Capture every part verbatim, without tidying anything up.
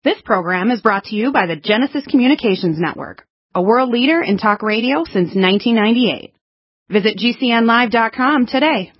This program is brought to you by the Genesis Communications Network, a world leader in talk radio since nineteen ninety-eight. Visit G C N live dot com today.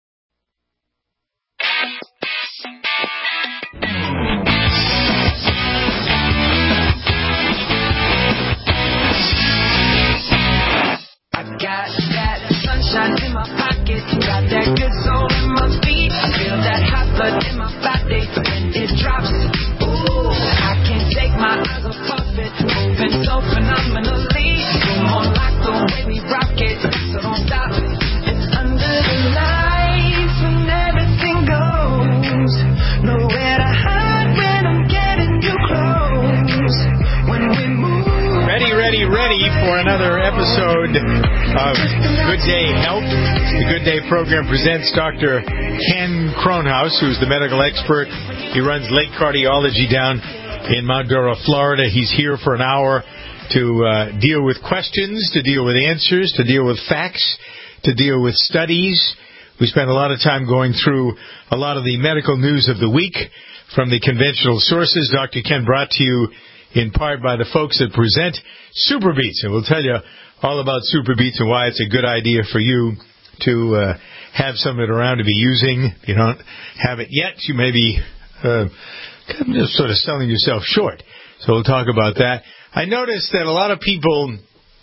I got that sunshine in my pocket, got that good soul in my feet. I feel that hot blood in my body when it drops. Ooh, I can't take my eyes off of it, moving so phenomenally. You're more like the way we rock it, so don't stop. It's under the lights when everything goes. Nowhere to hide when I'm getting you close. When we move. Ready, ready, ready for another episode of Good Day Health. The Good Day program presents Doctor Ken Kronhaus, who's the medical expert. He runs Lake Cardiology down in Mount Dora, Florida. He's here for an hour to uh, deal with questions, to deal with answers, to deal with facts, to deal with studies. We spend a lot of time going through a lot of the medical news of the week from the conventional sources. Doctor Ken brought to you in part by the folks that present Super Beets. And we'll tell you all about Super Beets and why it's a good idea for you to uh, have some of it around to be using. If you don't have it yet, you may be uh, just sort of selling yourself short. So we'll talk about that. I noticed that a lot of people,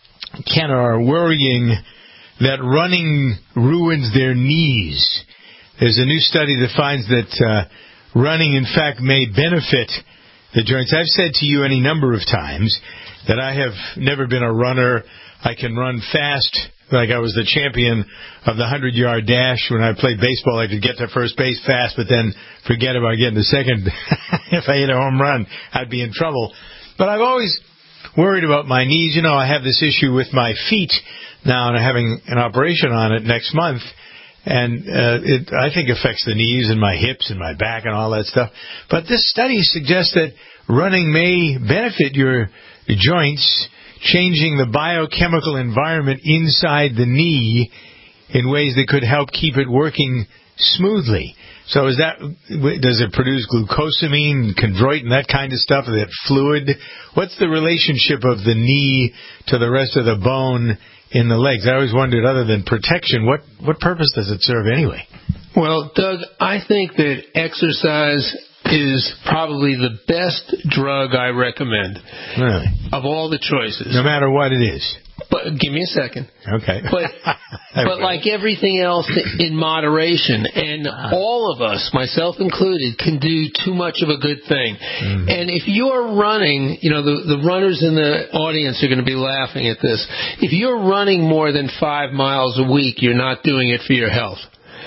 Ken, are worrying that running ruins their knees. There's a new study that finds that uh, running, in fact, may benefit the joints. I've said to you any number of times that I have never been a runner. I can run fast, like I was the champion of the hundred-yard dash. When I played baseball, I could get to first base fast, but then forget about getting to second. If I hit a home run, I'd be in trouble. But I've always worried about my knees. You know, I have this issue with my feet now, and I'm having an operation on it next month. And uh, it, I think, affects the knees and my hips and my back and all that stuff. But this study suggests that running may benefit your joints, changing the biochemical environment inside the knee in ways that could help keep it working smoothly. So is that, does it produce glucosamine, chondroitin, that kind of stuff, that fluid? What's the relationship of the knee to the rest of the bone in the legs? I always wondered, other than protection, what, what purpose does it serve anyway? Well, Doug, I think that exercise is probably the best drug I recommend. Really? Of all the choices. No matter what it is. But give me a second. Okay. But but like everything else, in moderation, and all of us, myself included, can do too much of a good thing. Mm. And if you're running, you know, the, the runners in the audience are going to be laughing at this. If you're running more than five miles a week, you're not doing it for your health.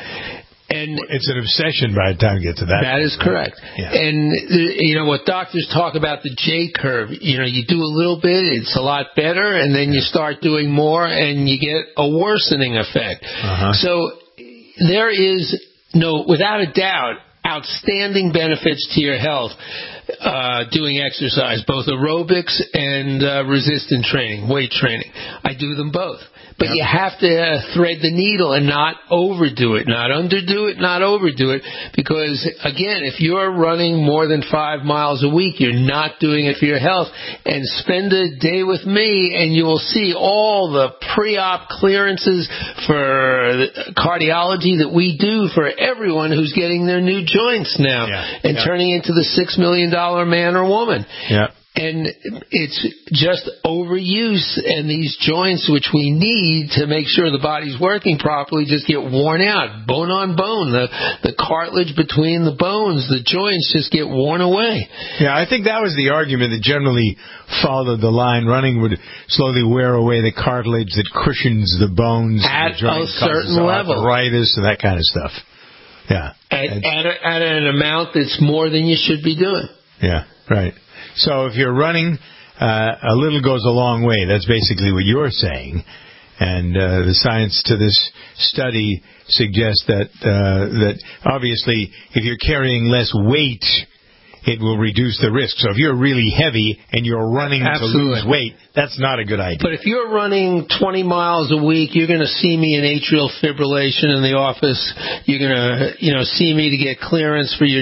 And it's an obsession by the time you get to that. That is correct. Yeah. And, you know, what doctors talk about, the J curve, you know, you do a little bit, it's a lot better, and then you start doing more, and you get a worsening effect. Uh-huh. So there is, no, without a doubt, outstanding benefits to your health uh, doing exercise, both aerobics and uh, resistance training, weight training. I do them both. But yep. You have to uh, thread the needle and not overdo it, not underdo it, not overdo it. Because, again, if you're running more than five miles a week, you're not doing it for your health. And spend a day with me, and you will see all the pre-op clearances for cardiology that we do for everyone who's getting their new joints now yeah. and yep. turning into the six million dollars man or woman. Yeah. And it's just overuse, and these joints, which we need to make sure the body's working properly, just get worn out, bone on bone. The the cartilage between the bones, the joints just get worn away. Yeah, I think that was the argument that generally followed the line. Running would slowly wear away the cartilage that cushions the bones. At the joint, a certain level. Arthritis and that kind of stuff. Yeah. At, at, a, at an amount that's more than you should be doing. Yeah, right. So if you're running, uh, a little goes a long way. That's basically what you're saying. And uh, the science to this study suggests that uh, that obviously if you're carrying less weight, it will reduce the risk. So if you're really heavy and you're running Absolutely. to lose weight, that's not a good idea. But if you're running twenty miles a week, you're going to see me in atrial fibrillation in the office. You're going to, you know, see me to get clearance for your new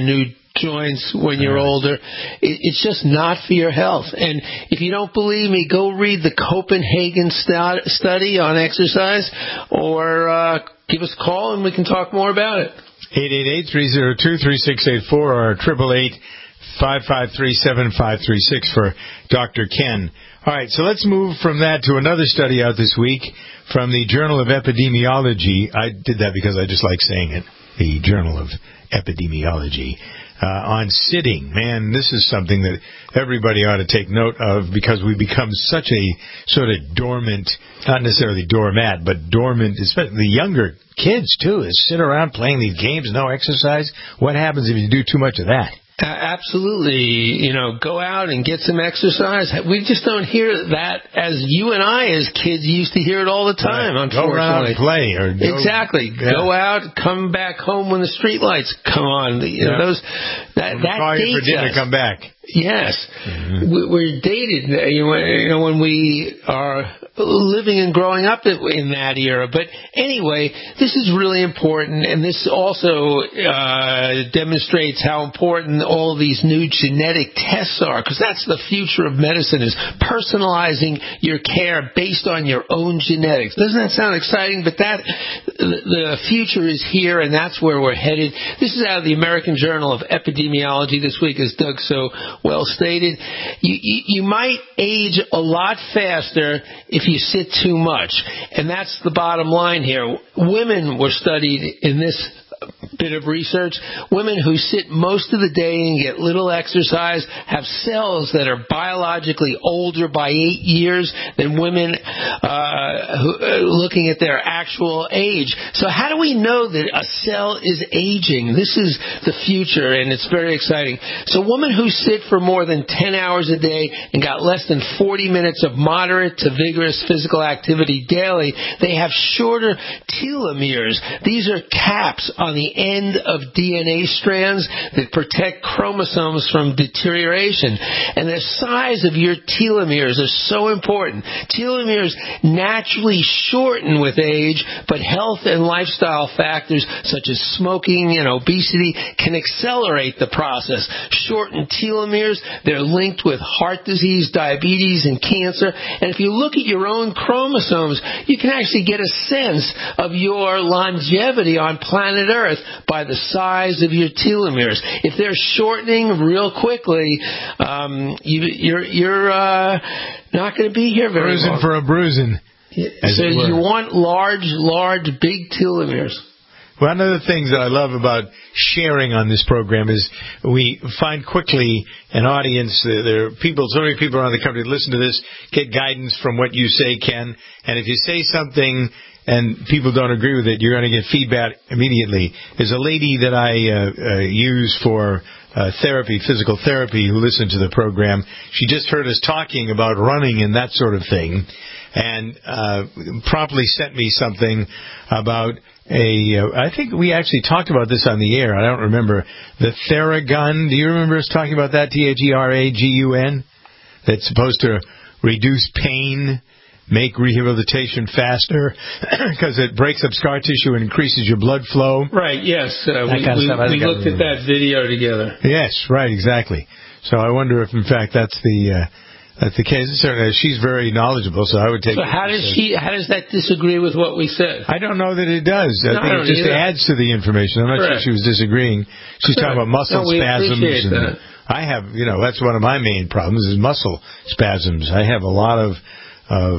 joints when you're older. It, it's just not for your health. And if you don't believe me, go read the Copenhagen stu- study on exercise, or uh, give us a call and we can talk more about it. eight eight eight, three oh two, three six eight four or eight eight eight, five five three, seven five three six for Doctor Ken. All right, so let's move from that to another study out this week from the Journal of Epidemiology. I did that because I just like saying it, the Journal of Epidemiology. Uh, on sitting. Man, this is something that everybody ought to take note of, because we become such a sort of dormant, not necessarily doormat, but dormant, especially the younger kids, too, is sit around playing these games, no exercise. What happens if you do too much of that? Uh, absolutely. You know, go out and get some exercise. We just don't hear that as you and I as kids used to hear it all the time, right. unfortunately. Go around and play. Or go, exactly. Yeah. Go out, come back home when the street lights come on. You know, yeah. those, that, we'll that call you for dates dinner, us. come back. Yes. Mm-hmm. We're dated, you know, when we are living and growing up in that era. But anyway, this is really important, and this also uh, demonstrates how important all these new genetic tests are, because that's the future of medicine, is personalizing your care based on your own genetics. Doesn't that sound exciting? But that the future is here, and that's where we're headed. This is out of the American Journal of Epidemiology this week, as Doug so well stated. You, you, you might age a lot faster if you sit too much, and that's the bottom line here. Women were studied in this bit of research. Women who sit most of the day and get little exercise have cells that are biologically older by eight years than women uh, who, uh, looking at their actual age. So how do we know that a cell is aging? This is the future, and it's very exciting. So women who sit for more than ten hours a day and got less than forty minutes of moderate to vigorous physical activity daily, they have shorter telomeres. These are caps on the end of D N A strands that protect chromosomes from deterioration. And the size of your telomeres is so important. Telomeres naturally shorten with age, but health and lifestyle factors such as smoking and obesity can accelerate the process. Shortened telomeres, they're linked with heart disease, diabetes, and cancer. And if you look at your own chromosomes, you can actually get a sense of your longevity on planet Earth by the size of your telomeres. If they're shortening real quickly, um, you, you're you're uh, not going to be here very Bruising long. for a bruising. So you want large, large, big telomeres. One of the things that I love about sharing on this program is we find quickly an audience. There are people, so many people around the country that listen to this, get guidance from what you say, Ken. And if you say something and people don't agree with it, you're going to get feedback immediately. There's a lady that I uh, uh, use for uh, therapy, physical therapy, who listened to the program. She just heard us talking about running and that sort of thing, and uh, promptly sent me something about a, uh, I think we actually talked about this on the air. I don't remember. The Theragun. Do you remember us talking about that? T H E R A G U N. That's supposed to reduce pain, make rehabilitation faster, because it breaks up scar tissue and increases your blood flow. Right, yes. Uh, we we, we looked at that video together. Yes, right, exactly. So I wonder if, in fact, that's the... Uh, That's the case. She's very knowledgeable, so I would take. So how does she? How does that disagree with what we said? I don't know that it does. I no, think I it just either. adds to the information. I'm not Correct. sure she was disagreeing. She's Correct. talking about muscle no, we spasms. Appreciate and that. I have, you know, that's one of my main problems is muscle spasms. I have a lot of, of,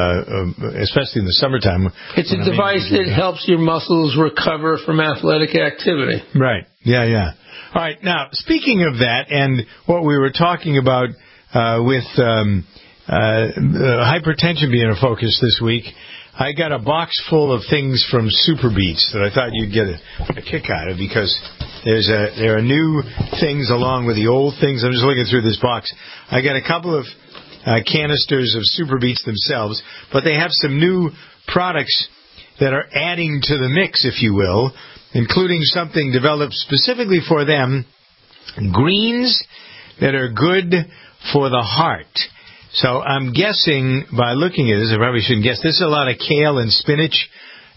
uh, especially in the summertime. It's a device that helps your muscles recover from athletic activity. Right. Yeah. Yeah. All right. Now, speaking of that, and what we were talking about uh, with. Um, Uh, uh, hypertension being a focus this week, I got a box full of things from Super Beets that I thought you'd get a, a kick out of, because there's a there are new things along with the old things. I'm just looking through this box. I got a couple of uh, canisters of Super Beets themselves, but they have some new products that are adding to the mix, if you will, including something developed specifically for them, greens that are good for the heart. So I'm guessing, by looking at this, I probably shouldn't guess, this is a lot of kale and spinach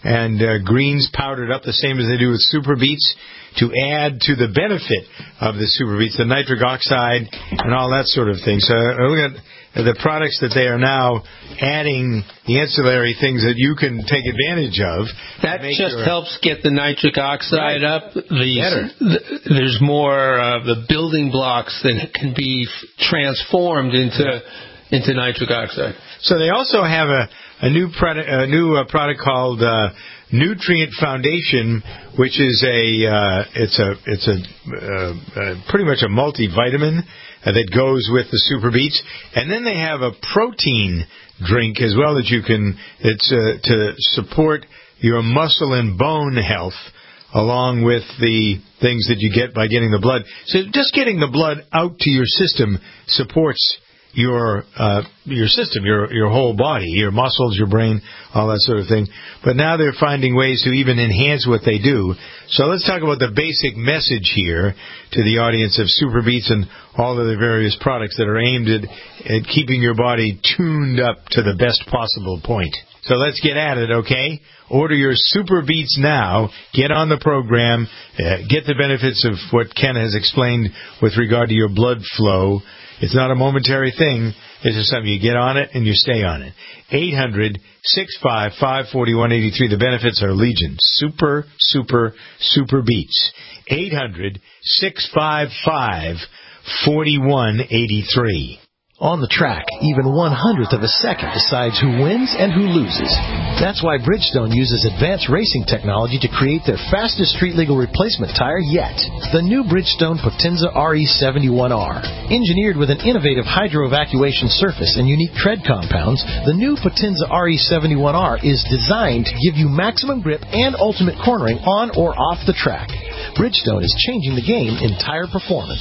and uh, greens powdered up the same as they do with Super Beets to add to the benefit of the Super Beets, the nitric oxide and all that sort of thing. So uh, look at the products that they are now adding, the ancillary things that you can take advantage of. That just your, helps get the nitric oxide right. up. These, Better. The, there's more of uh, the building blocks that can be transformed into yeah. into nitric oxide. So they also have a, a new product, a new uh, product called uh, Nutrient Foundation, which is a uh, it's a it's a uh, uh, pretty much a multivitamin uh, that goes with the Super Beets, and then they have a protein drink as well that you can it's uh, to support your muscle and bone health, along with the things that you get by getting the blood. So just getting the blood out to your system supports your uh, your system, your your whole body, your muscles, your brain, all that sort of thing. But now they're finding ways to even enhance what they do. So let's talk about the basic message here to the audience of Super Beets and all of the various products that are aimed at, at keeping your body tuned up to the best possible point. So let's get at it, okay? Order your Super Beets now. Get on the program. Uh, get the benefits of what Ken has explained with regard to your blood flow. It's not a momentary thing. It's just something you get on it and you stay on it. eight hundred, six five five, four one eight three. The benefits are legion. Super, super, super Beets. eight hundred, six five five, four one eight three. On the track, even one hundredth of a second decides who wins and who loses. That's why Bridgestone uses advanced racing technology to create their fastest street-legal replacement tire yet. The new Bridgestone Potenza R E seventy-one R. Engineered with an innovative hydro-evacuation surface and unique tread compounds, the new Potenza R E seventy-one R is designed to give you maximum grip and ultimate cornering on or off the track. Bridgestone is changing the game in tire performance.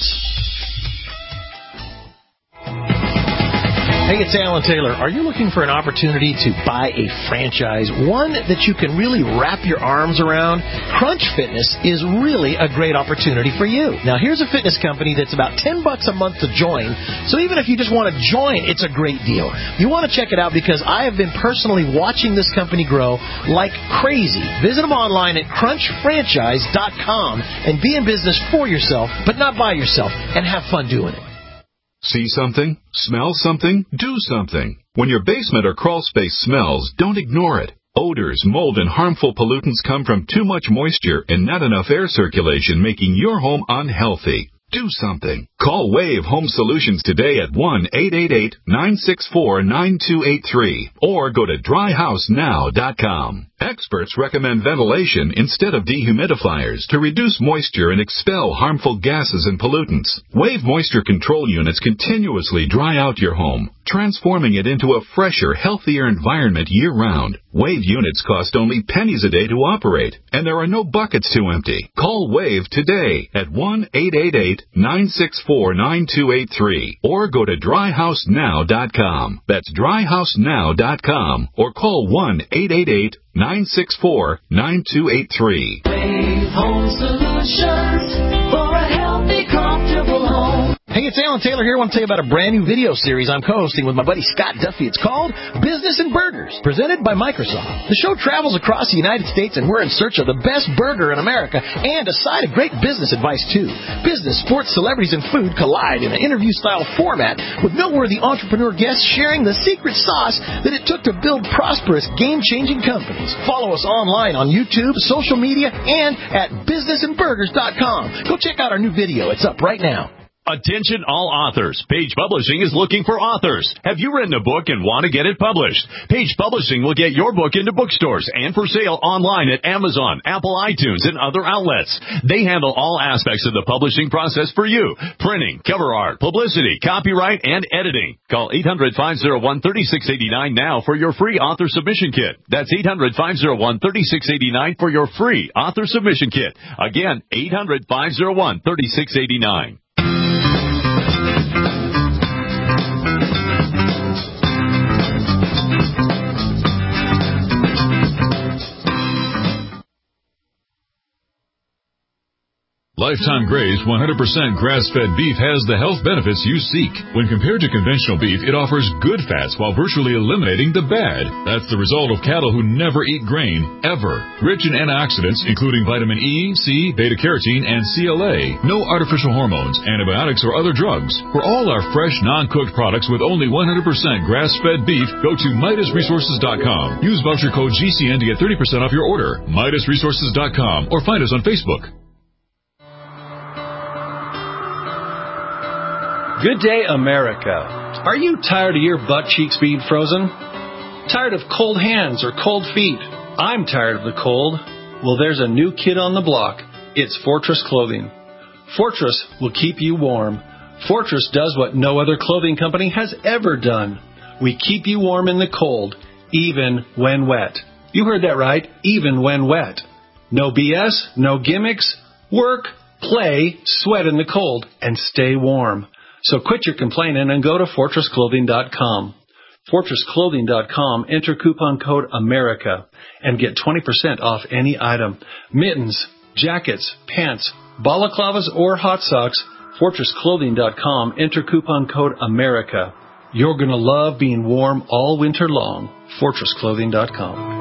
Hey, it's Alan Taylor. Are you looking for an opportunity to buy a franchise, one that you can really wrap your arms around? Crunch Fitness is really a great opportunity for you. Now, here's a fitness company that's about ten bucks a month to join, so even if you just want to join, it's a great deal. You want to check it out because I have been personally watching this company grow like crazy. Visit them online at crunch franchise dot com and be in business for yourself, but not by yourself, and have fun doing it. See something? Smell something? Do something. When your basement or crawl space smells, don't ignore it. Odors, mold, and harmful pollutants come from too much moisture and not enough air circulation, making your home unhealthy. Do something. Call Wave Home Solutions today at one eight eight eight, nine six four, nine two eight three or go to dry house now dot com. Experts recommend ventilation instead of dehumidifiers to reduce moisture and expel harmful gases and pollutants. Wave moisture control units continuously dry out your home, transforming it into a fresher, healthier environment year-round. Wave units cost only pennies a day to operate, and there are no buckets to empty. Call Wave today at one eight eight eight, nine six four, nine two eight three or go to dry house now dot com. That's dry house now dot com or call one eight eight eight, nine six four, nine two eight three. Wave Home Solutions for a healthy, comfortable home. Hey, it's Alan Taylor here. I want to tell you about a brand new video series I'm co-hosting with my buddy Scott Duffy. It's called Business and Burgers, presented by Microsoft. The show travels across the United States, and we're in search of the best burger in America and a side of great business advice, too. Business, sports, celebrities, and food collide in an interview-style format with noteworthy entrepreneur guests sharing the secret sauce that it took to build prosperous, game-changing companies. Follow us online on YouTube, social media, and at business and burgers dot com. Go check out our new video. It's up right now. Attention all authors. Page Publishing is looking for authors. Have you written a book and want to get it published? Page Publishing will get your book into bookstores and for sale online at Amazon, Apple iTunes, and other outlets. They handle all aspects of the publishing process for you. Printing, cover art, publicity, copyright, and editing. Call eight hundred, five oh one, three six eight nine now for your free author submission kit. That's eight hundred, five oh one, three six eight nine for your free author submission kit. Again, eight hundred, five oh one, three six eight nine. Lifetime Gray's one hundred percent grass-fed beef has the health benefits you seek. When compared to conventional beef, it offers good fats while virtually eliminating the bad. That's the result of cattle who never eat grain, ever. Rich in antioxidants, including vitamin E, C, beta-carotene, and C L A. No artificial hormones, antibiotics, or other drugs. For all our fresh, non-cooked products with only one hundred percent grass-fed beef, go to Midas Resources dot com. Use voucher code G C N to get thirty percent off your order. Midas Resources dot com or find us on Facebook. Good day, America. Are you tired of your butt cheeks being frozen? Tired of cold hands or cold feet? I'm tired of the cold. Well, there's a new kid on the block. It's Fortress Clothing. Fortress will keep you warm. Fortress does what no other clothing company has ever done. We keep you warm in the cold, even when wet. You heard that right, even when wet. No B S, no gimmicks. Work, play, sweat in the cold, and stay warm. So quit your complaining and go to Fortress Clothing dot com. Fortress Clothing dot com, enter coupon code AMERICA and get twenty percent off any item. Mittens, jackets, pants, balaclavas, or hot socks. Fortress Clothing dot com, enter coupon code AMERICA. You're going to love being warm all winter long. Fortress Clothing dot com.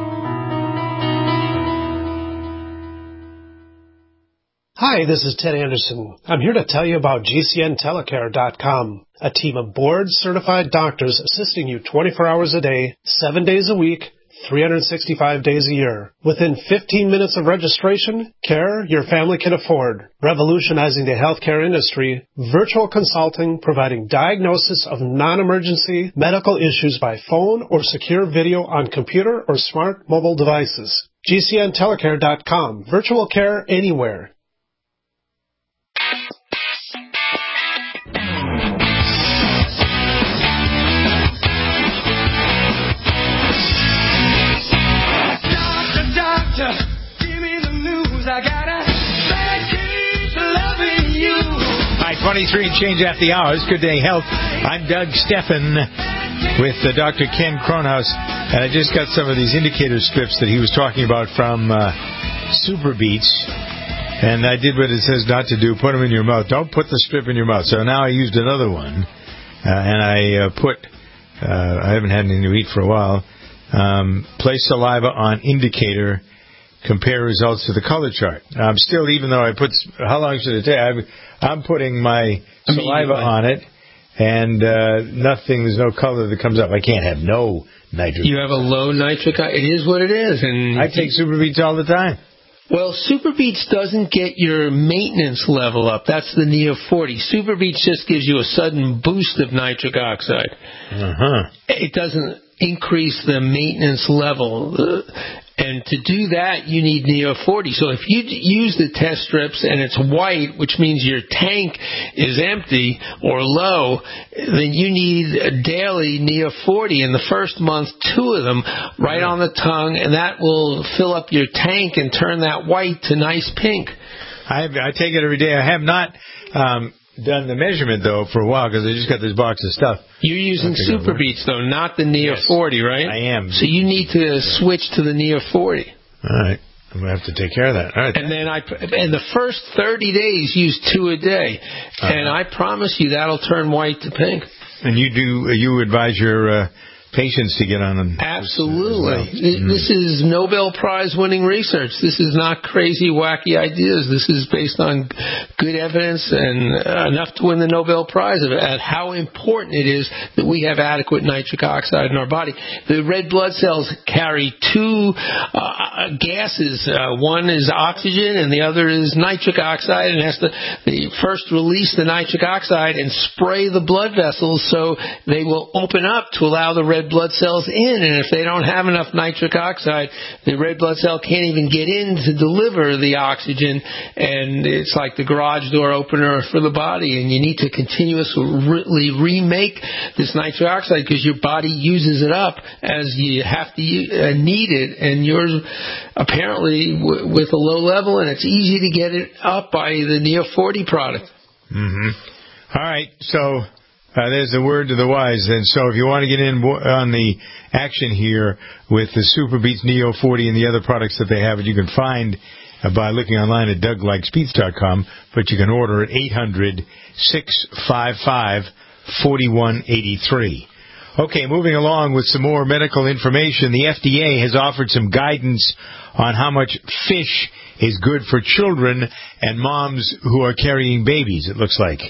Hi, this is Ted Anderson. I'm here to tell you about G C N Telecare dot com, a team of board-certified doctors assisting you twenty-four hours a day, seven days a week, three hundred sixty-five days a year. Within fifteen minutes of registration, care your family can afford. Revolutionizing the healthcare industry, virtual consulting providing diagnosis of non-emergency medical issues by phone or secure video on computer or smart mobile devices. G C N Telecare dot com, virtual care anywhere. twenty-three and change at the hours. Good day, health. I'm Doug Steffen with uh, Doctor Ken Kronhaus, and I just got some of these indicator strips that he was talking about from uh, Super Beats, and I did what it says not to do. Put them in your mouth. Don't put the strip in your mouth. So now I used another one, uh, and I uh, put, uh, I haven't had anything to eat for a while, um, place saliva on indicator, compare results to the color chart. I'm still, even though I put, how long should it take? I'm, I'm putting my saliva on it, and uh, nothing, there's no color that comes up. I can't have no nitric. You have a low nitric, it is what it is. And I take Super Beats all the time. Well, Super Beats doesn't get your maintenance level up. That's the Neo forty. Super Beats just gives you a sudden boost of nitric oxide. Uh-huh. It doesn't increase the maintenance level. And to do that, you need Neo forty. So if you use the test strips and it's white, which means your tank is empty or low, then you need a daily Neo forty. In the first month, two of them right on the tongue, and that will fill up your tank and turn that white to nice pink. I, I take it every day. I have not um, done the measurement, though, for a while, because I just got this box of stuff. You're using Super Beats, though, not the Neo yes, forty, right? I am. So you need to switch to the Neo forty. All right. I'm going to have to take care of that. All right. And then I, and the first thirty days, use two a day. Uh-huh. And I promise you that'll turn white to pink. And you do, you advise your uh, patients to get on them. Absolutely. Well. Mm-hmm. This is Nobel Prize winning research. This is not crazy, wacky ideas. This is based on good evidence and enough to win the Nobel Prize at how important it is that we have adequate nitric oxide in our body. The red blood cells carry two uh, gases. Uh, one is oxygen and the other is nitric oxide, and has to they first release the nitric oxide and spray the blood vessels so they will open up to allow the red blood cells in, and if they don't have enough nitric oxide, the red blood cell can't even get in to deliver the oxygen, and it's like the garage door opener for the body, and you need to continuously remake this nitric oxide because your body uses it up as you have to uh, need it, and yours apparently w- with a low level, and it's easy to get it up by the Neo forty product. Mm-hmm. All right, so Uh, there's the word to the wise. And so if you want to get in on the action here with the Super Beats Neo forty and the other products that they have, you can find uh, by looking online at doug likes pete's dot com, but you can order at eight hundred, six five five, four one eight three. Okay, moving along with some more medical information. The F D A has offered some guidance on how much fish is good for children and moms who are carrying babies, it looks like.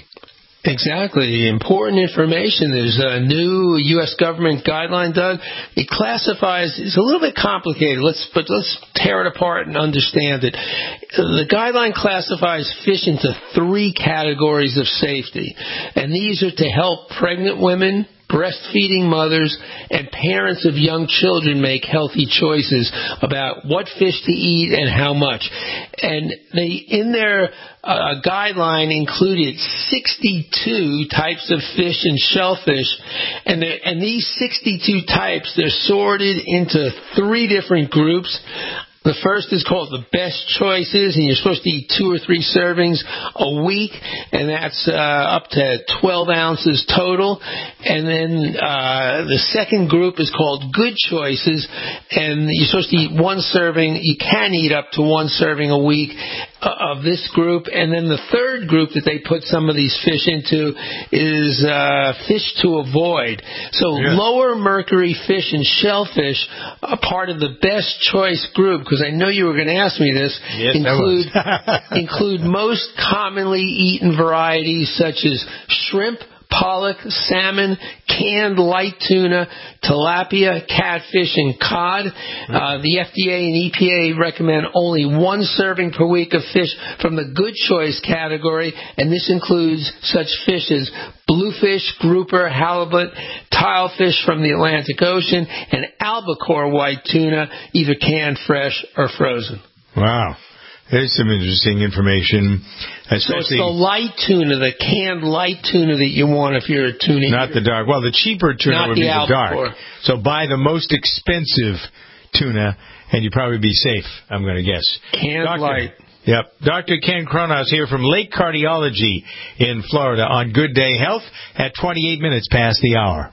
Exactly. Important information. There's a new U S government guideline, Doug. It classifies, it's a little bit complicated, let's, but let's tear it apart and understand it. The guideline classifies fish into three categories of safety, and these are to help pregnant women, breastfeeding mothers, and parents of young children make healthy choices about what fish to eat and how much. And they, in their uh, guideline, included sixty-two types of fish and shellfish, and and these sixty-two types, they're sorted into three different groups. The first is called the best choices, and you're supposed to eat two or three servings a week, and that's uh, up to twelve ounces total. And then uh, the second group is called good choices, and you're supposed to eat one serving. You can eat up to one serving a week uh, of this group. And then the third group that they put some of these fish into is uh, fish to avoid. So yeah. Lower mercury fish and shellfish are part of the best choice group, because I know you were going to ask me this, yes, include include most commonly eaten varieties such as shrimp, pollock, salmon, canned light tuna, tilapia, catfish, and cod. Uh, the F D A and E P A recommend only one serving per week of fish from the good choice category, and this includes such fish as bluefish, grouper, halibut, tilefish from the Atlantic Ocean, and albacore white tuna, either canned, fresh, or frozen. Wow. There's some interesting information. So it's the light tuna, the canned light tuna that you want if you're a tuna Not eater. the dark. Well, the cheaper tuna Not would the be the albacore. dark. So buy the most expensive tuna, and you'd probably be safe, I'm going to guess. Canned Doctor, light. Yep. Doctor Ken Kronhaus here from Lake Cardiology in Florida on Good Day Health at twenty-eight minutes past the hour.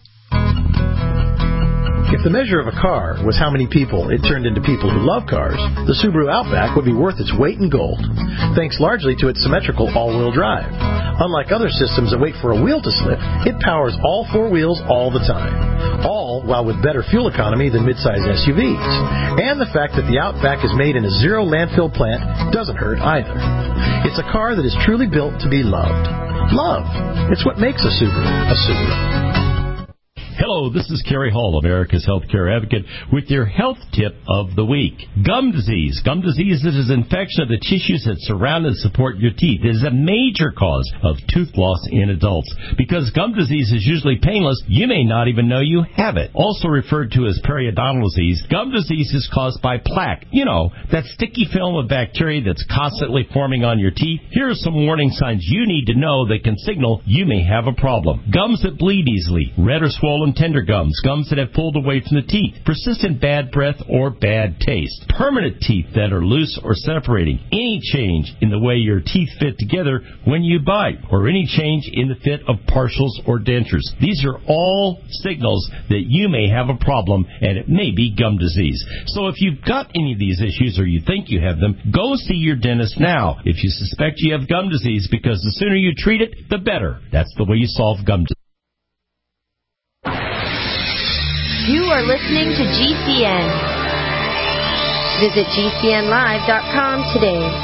If the measure of a car was how many people it turned into people who love cars, the Subaru Outback would be worth its weight in gold, thanks largely to its symmetrical all-wheel drive. Unlike other systems that wait for a wheel to slip, it powers all four wheels all the time, all while with better fuel economy than midsize S U Vs. And the fact that the Outback is made in a zero landfill plant doesn't hurt either. It's a car that is truly built to be loved. Love. It's what makes a Subaru a Subaru. Hello, this is Kerry Hall, America's Healthcare Advocate, with your health tip of the week. Gum disease. Gum disease is an infection of the tissues that surround and support your teeth. It is a major cause of tooth loss in adults. Because gum disease is usually painless, you may not even know you have it. Also referred to as periodontal disease, gum disease is caused by plaque. You know, that sticky film of bacteria that's constantly forming on your teeth. Here are some warning signs you need to know that can signal you may have a problem. Gums that bleed easily, red or swollen tender gums, gums that have pulled away from the teeth, persistent bad breath or bad taste, permanent teeth that are loose or separating, any change in the way your teeth fit together when you bite, or any change in the fit of partials or dentures. These are all signals that you may have a problem, and it may be gum disease. So if you've got any of these issues or you think you have them, go see your dentist now if you suspect you have gum disease, because the sooner you treat it, the better. That's the way you solve gum disease. You are listening to G C N. Visit G C N live dot com today.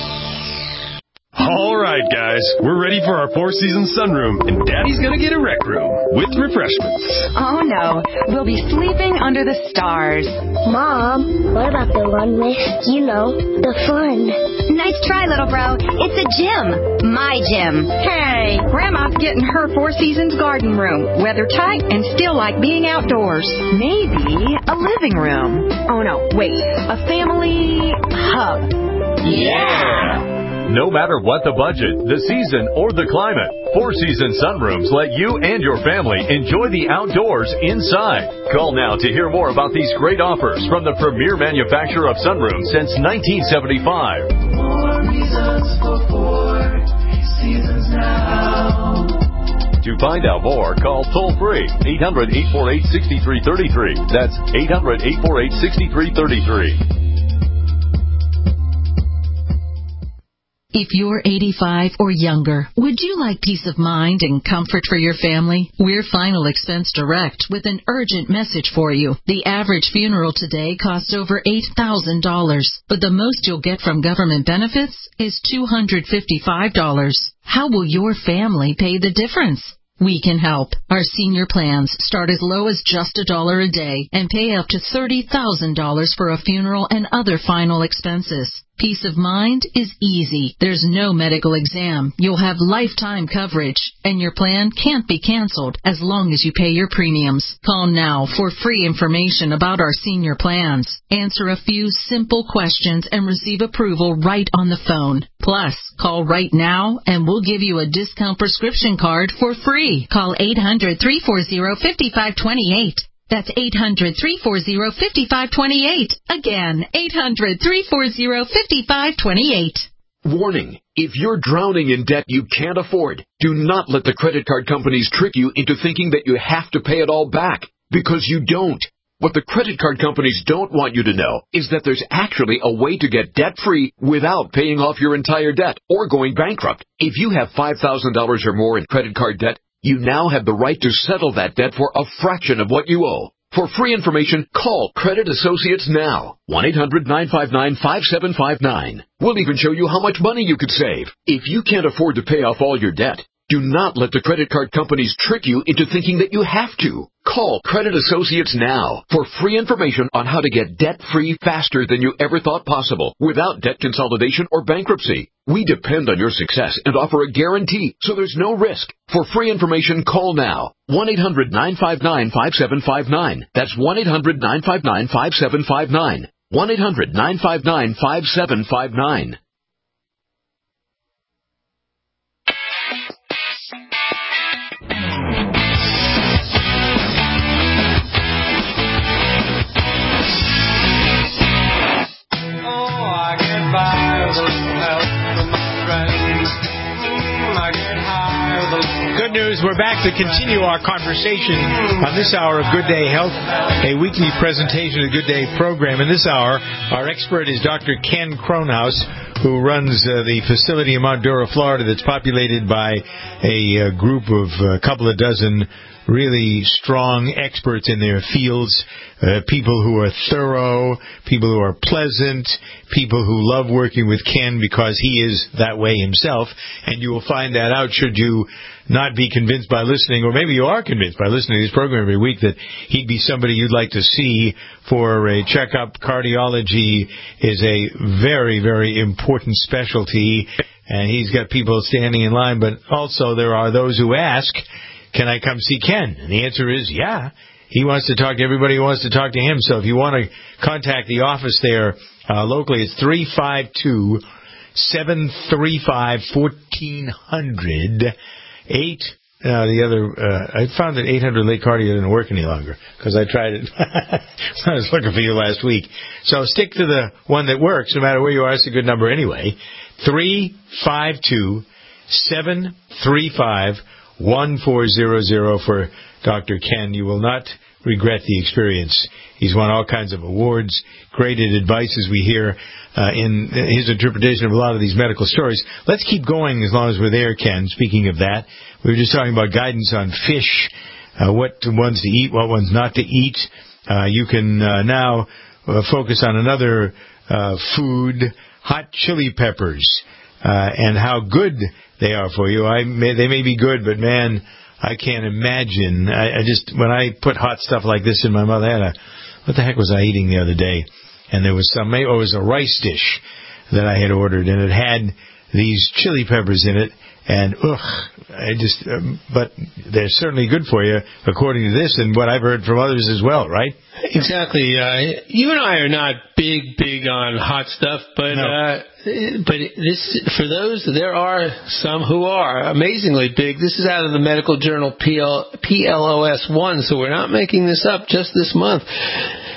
All right, guys, we're ready for our Four Seasons sunroom, and Daddy's gonna get a rec room with refreshments. Oh, no. We'll be sleeping under the stars. Mom, what about the one with, you know, the fun? Nice try, little bro. It's a gym. My gym. Hey, Grandma's getting her Four Seasons garden room. Weather tight and still like being outdoors. Maybe a living room. Oh, no, wait. A family hub. Yeah! No matter what the budget, the season, or the climate, Four Seasons Sunrooms let you and your family enjoy the outdoors inside. Call now to hear more about these great offers from the premier manufacturer of sunrooms since nineteen seventy-five. More reasons for Four Seasons now. To find out more, call toll-free eight hundred, eight four eight, six three three three. That's eight hundred, eight four eight, six three three three. If you're eighty-five or younger, would you like peace of mind and comfort for your family? We're Final Expense Direct with an urgent message for you. The average funeral today costs over eight thousand dollars, but the most you'll get from government benefits is two hundred fifty-five dollars. How will your family pay the difference? We can help. Our senior plans start as low as just a dollar a day and pay up to thirty thousand dollars for a funeral and other final expenses. Peace of mind is easy. There's no medical exam. You'll have lifetime coverage, and your plan can't be canceled as long as you pay your premiums. Call now for free information about our senior plans. Answer a few simple questions and receive approval right on the phone. Plus, call right now and we'll give you a discount prescription card for free. Call eight hundred, three four zero, five five two eight. That's eight hundred, three four zero, five five two eight. Again, eight hundred, three four zero, five five two eight. Warning, if you're drowning in debt you can't afford, do not let the credit card companies trick you into thinking that you have to pay it all back, because you don't. What the credit card companies don't want you to know is that there's actually a way to get debt-free without paying off your entire debt or going bankrupt. If you have five thousand dollars or more in credit card debt, you now have the right to settle that debt for a fraction of what you owe. For free information, call Credit Associates now. one eight hundred, nine five nine, five seven five nine. We'll even show you how much money you could save. If you can't afford to pay off all your debt, do not let the credit card companies trick you into thinking that you have to. Call Credit Associates now for free information on how to get debt-free faster than you ever thought possible without debt consolidation or bankruptcy. We depend on your success and offer a guarantee, so there's no risk. For free information, call now. one eight hundred, nine five nine, five seven five nine. That's one eight hundred, nine five nine, five seven five nine. one eight hundred, nine five nine, five seven five nine. Good news, we're back to continue our conversation on this hour of Good Day Health, a weekly presentation of the Good Day program. In this hour, our expert is Doctor Ken Kronhaus, who runs uh, the facility in Mount Dora, Florida, that's populated by a uh, group of a uh, couple of dozen really strong experts in their fields, uh, people who are thorough, people who are pleasant, people who love working with Ken because he is that way himself. And you will find that out should you not be convinced by listening, or maybe you are convinced by listening to this program every week, that he'd be somebody you'd like to see for a checkup. Cardiology is a very, very important specialty, and he's got people standing in line. But also there are those who ask, can I come see Ken? And the answer is, yeah. He wants to talk to everybody who wants to talk to him. So if you want to contact the office there uh, locally, it's three five two, seven three five, one four zero zero. Eight, uh, the other, uh, I found that eight hundred Lake Cardio didn't work any longer because I tried it. I was looking for you last week. So stick to the one that works no matter where you are. It's a good number anyway. three five two, seven three five, one four zero zero for Doctor Ken. You will not regret the experience. He's won all kinds of awards, graded advice as we hear uh, in his interpretation of a lot of these medical stories. Let's keep going as long as we're there, Ken. Speaking of that, we were just talking about guidance on fish, uh, what ones to eat, what ones not to eat. Uh, you can uh, now uh, focus on another uh, food, hot chili peppers, uh, and how good they are for you. I may, they may be good, but man, I can't imagine. I, I just, when I put hot stuff like this in my mouth, I had a, what the heck was I eating the other day? And there was some, maybe it was a rice dish that I had ordered, and it had these chili peppers in it, and ugh, I just, um, but they're certainly good for you, according to this and what I've heard from others as well, right? Exactly. Uh, you and I are not big, big on hot stuff, but no. uh, but this, for those, there are some who are amazingly big. This is out of the medical journal P L O S one, so we're not making this up just this month.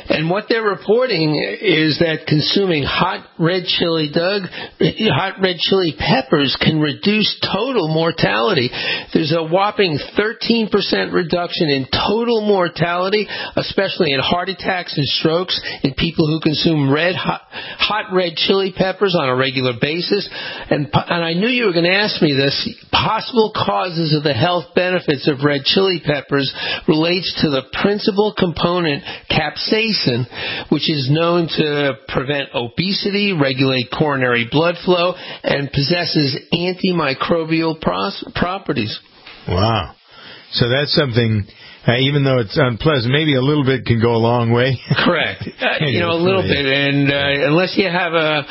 And what they're reporting is that consuming hot red chili, Doug, hot red chili peppers can reduce total mortality. There's a whopping thirteen percent reduction in total mortality, especially in heart attacks and strokes in people who consume red hot, hot red chili peppers on a regular basis. And, and I knew you were going to ask me this. Possible causes of the health benefits of red chili peppers relates to the principal component, capsaicin, which is known to prevent obesity, regulate coronary blood flow, and possesses antimicrobial pros- properties. Wow. So that's something, uh, even though it's unpleasant, maybe a little bit can go a long way. Correct. Uh, you know, a little bit. And uh, unless you have a,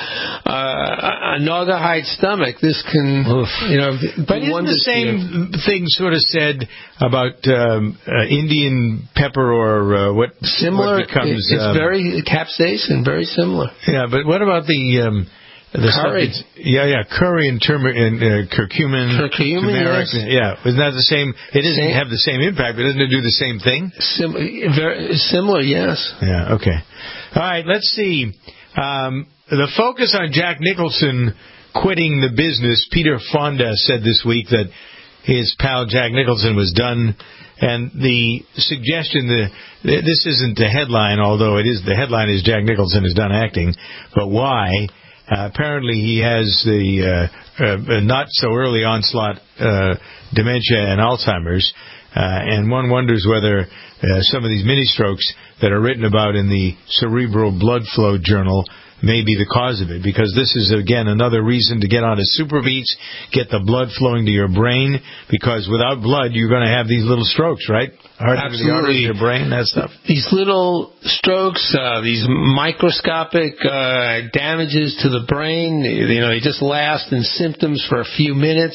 a, a naugahyde stomach, this can, Oof. you know, But isn't the same thing sort of said about um, uh, Indian pepper or uh, what, similar, what becomes... It's um, very capsaicin, very similar. Yeah, but what about the... Um, The curry. Yeah, yeah, curry and, turmeric and uh, curcumin. Curcumin, turmeric, yes. Yeah, isn't that the same? It doesn't same. have the same impact, but doesn't it do the same thing? Sim- very similar, yes. Yeah, okay. All right, let's see. Um, the focus on Jack Nicholson quitting the business. Peter Fonda said this week that his pal Jack Nicholson was done. And the suggestion that this isn't the headline, although it is the headline is Jack Nicholson is done acting, but why? Uh, apparently he has the uh, uh, not so early onslaught uh, dementia and Alzheimer's, uh, and one wonders whether uh, some of these mini strokes that are written about in the Cerebral Blood Flow Journal may be the cause of it, because this is, again, another reason to get onto SuperBeets, get the blood flowing to your brain, because without blood, you're going to have these little strokes, right? Absolutely. The arteries in your brain, that stuff. These little strokes, uh, these microscopic uh, damages to the brain, you know, they just last in symptoms for a few minutes.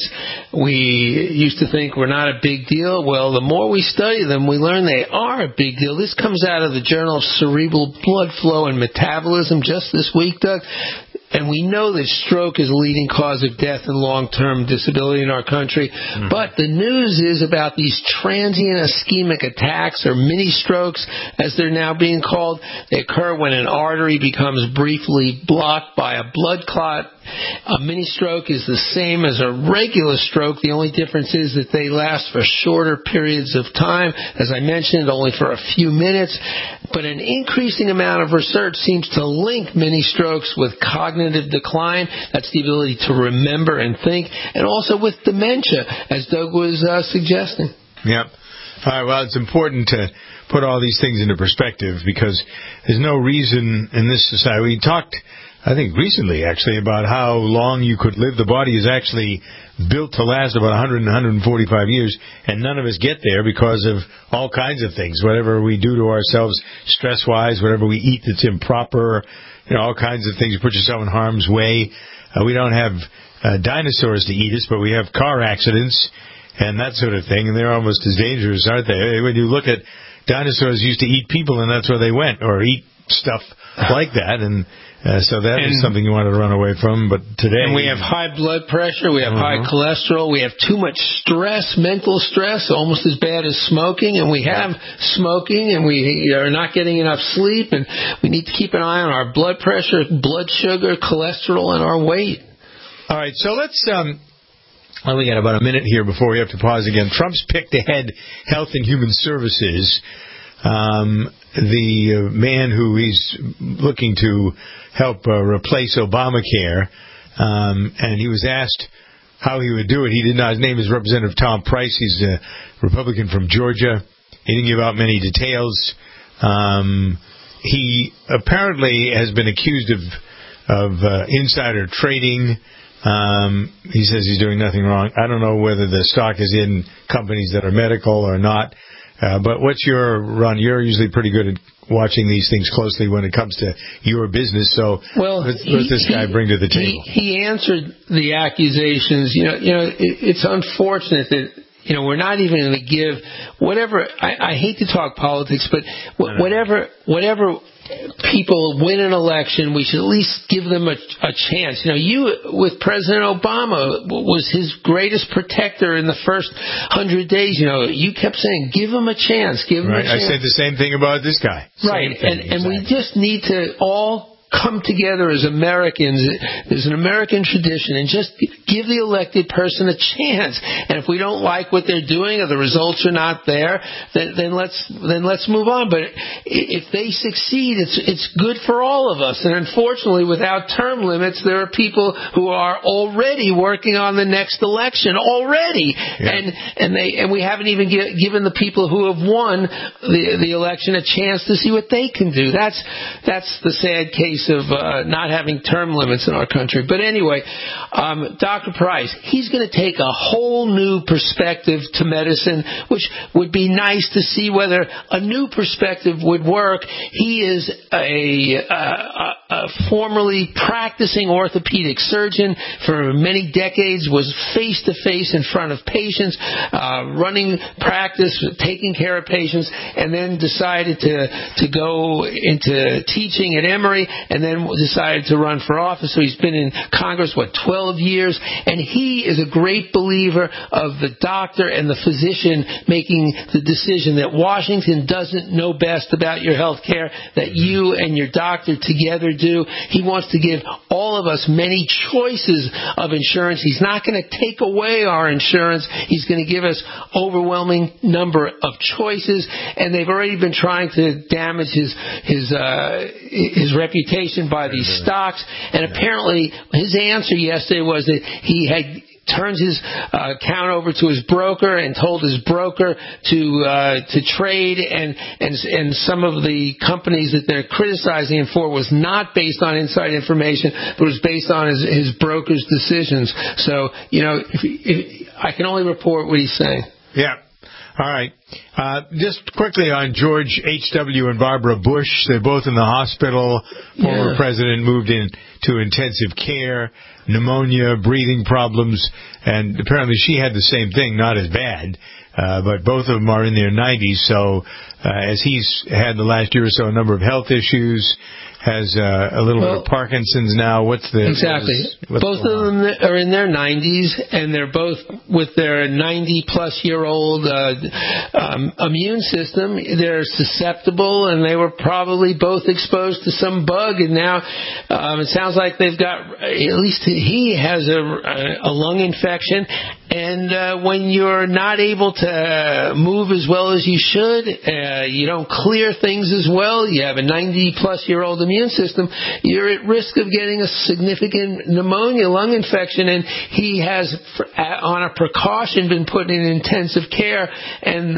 We used to think we're not a big deal. Well, the more we study them, we learn they are a big deal. This comes out of the Journal of Cerebral Blood Flow and Metabolism just this week, Doug. And we know that stroke is a leading cause of death and long-term disability in our country. Mm-hmm. But the news is about these transient ischemic attacks, or mini-strokes, as they're now being called. They occur when an artery becomes briefly blocked by a blood clot. A mini-stroke is the same as a regular stroke. The only difference is that they last for shorter periods of time. As I mentioned, only for a few minutes. But an increasing amount of research seems to link mini-strokes with cognitive decline. That's the ability to remember and think. And also with dementia, as Doug was uh, suggesting. Yep. All right, well, it's important to put all these things into perspective, because there's no reason in this society. We talked, I think, recently, actually, about how long you could live. The body is actually built to last about one hundred and one hundred forty-five years, and none of us get there because of all kinds of things. Whatever we do to ourselves stress-wise, whatever we eat that's improper, you know, all kinds of things. You put yourself in harm's way. Uh, we don't have uh, dinosaurs to eat us, but we have car accidents and that sort of thing, and they're almost as dangerous, aren't they? When you look at dinosaurs used to eat people, and that's where they went, or eat stuff like that, and uh, so that and, is something you want to run away from. But today, and we have high blood pressure, we have uh-huh. high cholesterol, we have too much stress, mental stress, almost as bad as smoking, and we have smoking, and we are not getting enough sleep, and we need to keep an eye on our blood pressure, blood sugar, cholesterol, and our weight. All right, so let's. Um, Well, we got about a minute here before we have to pause again. Trump's picked to head Health and Human Services. Um, the uh, man who he's looking to help uh, replace Obamacare, um, and he was asked how he would do it. He did not. His name is Representative Tom Price. He's a Republican from Georgia. He didn't give out many details. Um, he apparently has been accused of of uh, insider trading. Um, he says he's doing nothing wrong. I don't know whether the stock is in companies that are medical or not. Uh, but what's your run? You're usually pretty good at watching these things closely when it comes to your business. So well, what does this guy he, bring to the table? He, he answered the accusations. You know, you know, it, it's unfortunate that you know, we're not even going to give whatever. I, I hate to talk politics, but wh- whatever whatever people win an election, we should at least give them a, a chance. You know, you with President Obama was his greatest protector in the first hundred days. You know, you kept saying, "Give him a chance, give him right. a chance." I said the same thing about this guy. Right, Same thing, and exactly. and we just need to all come together as Americans. There's an American tradition, and just give the elected person a chance. And if we don't like what they're doing or the results are not there, then, then let's then let's move on. But if they succeed, it's it's good for all of us. And unfortunately, without term limits, there are people who are already working on the next election already, yeah. and and they and we haven't even gi- given the people who have won the the election a chance to see what they can do. That's that's the sad case of uh, not having term limits in our country. But anyway, um, Doctor Price, he's going to take a whole new perspective to medicine, which would be nice to see whether a new perspective would work. He is a, a, a formerly practicing orthopedic surgeon for many decades, was face-to-face in front of patients, uh, running practice, taking care of patients, and then decided to, to go into teaching at Emory, and then decided to run for office. So he's been in Congress, what, twelve years, and he is a great believer of the doctor and the physician making the decision that Washington doesn't know best about your health care, that you and your doctor together do. He wants to give all of us many choices of insurance. He's not going to take away our insurance. He's going to give us overwhelming number of choices, and they've already been trying to damage his his uh, his reputation by these stocks. And apparently his answer yesterday was that he had turned his uh, account over to his broker and told his broker to uh, to trade, and, and and some of the companies that they're criticizing him for was not based on inside information, but was based on his, his broker's decisions. So, you know, if, if, I can only report what he's saying. Yeah. All right. Uh, just quickly on George H W and Barbara Bush. They're both in the hospital. Former Yeah. president moved into intensive care, pneumonia, breathing problems, and apparently she had the same thing, not as bad. Uh, but both of them are in their nineties, so uh, as he's had the last year or so a number of health issues, has uh, a little well, bit of Parkinson's now. What's the... Exactly. What's, what's both of them are in their nineties, and they're both with their ninety-plus-year-old uh, um, immune system. They're susceptible, and they were probably both exposed to some bug, and now um, it sounds like they've got, at least he has a, a lung infection, and uh, when you're not able to move as well as you should, uh, you don't clear things as well, you have a ninety-plus-year-old immune system, you're at risk of getting a significant pneumonia, lung infection, and he has, on a precaution, been put in intensive care, and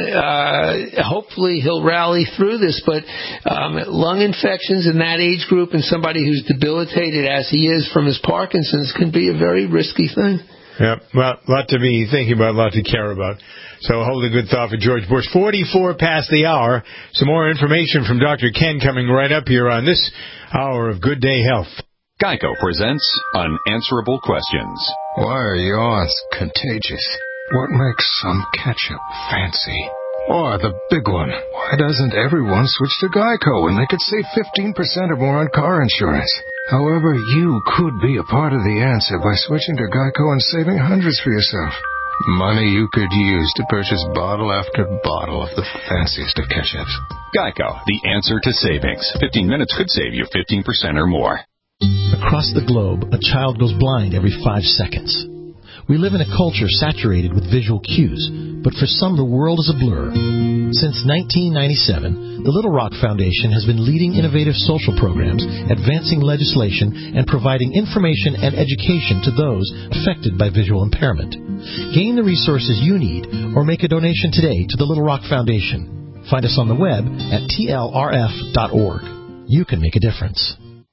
uh, hopefully he'll rally through this. But um, lung infections in that age group and somebody who's debilitated as he is from his Parkinson's can be a very risky thing. Yeah, well, a lot to be thinking about, a lot to care about. So hold a good thought for George Bush. forty-four past the hour. Some more information from Doctor Ken coming right up here on this hour of Good Day Health. Geico presents Unanswerable Questions. Why are yawns contagious? What makes some ketchup fancy? Or the big one, why doesn't everyone switch to Geico when they could save fifteen percent or more on car insurance? However, you could be a part of the answer by switching to Geico and saving hundreds for yourself. Money you could use to purchase bottle after bottle of the fanciest of ketchups. Geico, the answer to savings. fifteen minutes could save you fifteen percent or more. Across the globe, a child goes blind every five seconds. We live in a culture saturated with visual cues, but for some the world is a blur. Since nineteen ninety-seven, the Little Rock Foundation has been leading innovative social programs, advancing legislation, and providing information and education to those affected by visual impairment. Gain the resources you need or make a donation today to the Little Rock Foundation. Find us on the web at T L R F dot org. You can make a difference.